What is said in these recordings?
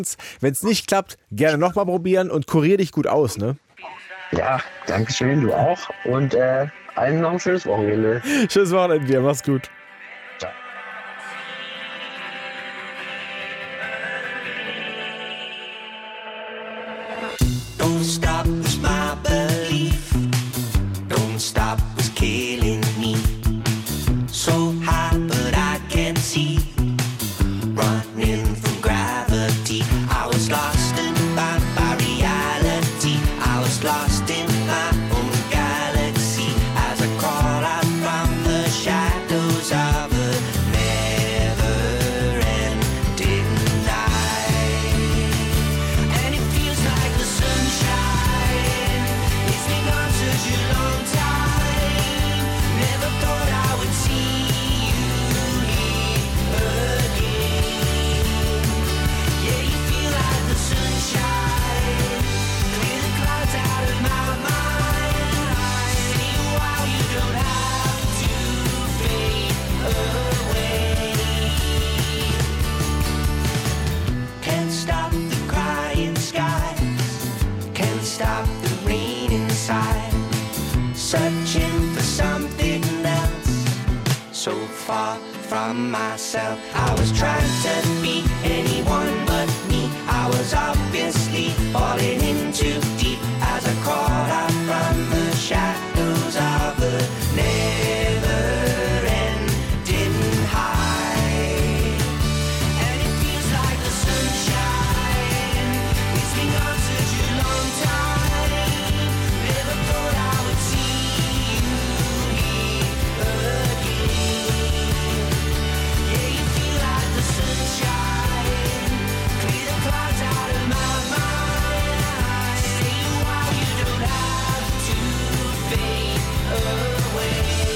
Wenn es nicht klappt, gerne nochmal probieren und kurier dich gut aus, ne? Ja, danke schön, du auch. Und allen noch ein schönes Wochenende. Schönes Wochenende dir, mach's gut. Ciao. Don't stop was my belief. Don't stop was killing me. So high, but I can't see. Running from gravity. I was lost in by reality. I was lost in my own galaxy as I crawled out from the shadows of a never-ending night. And it feels like the sunshine. It's been gone such a long time. Never thought I would see you here again. Yeah, you feel like the sunshine. Clear the clouds out of my mind. See you while you don't have to fade away. Can't stop the crying skies. Can't stop the rain inside. Searching for something else. So far from myself. I was trying to be anyone but me. I was obviously falling in too deep as I crawled out from the shadows of a never-ending high. And it feels like the sunshine. It's been gone such a long time. Never thought I would see you here again. Yeah, you feel like the sunshine. Clear the clouds out of my mind. Stay a while, you don't have to fade away.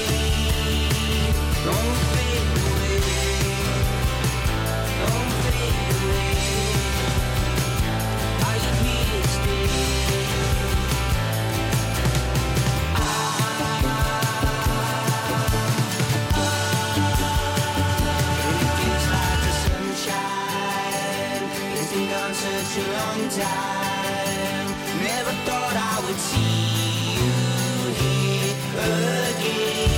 Don't fade away. Don't fade away. Are you here to stay? It feels like the sunshine. It's been gone such a long time. Never thought I would see you here again.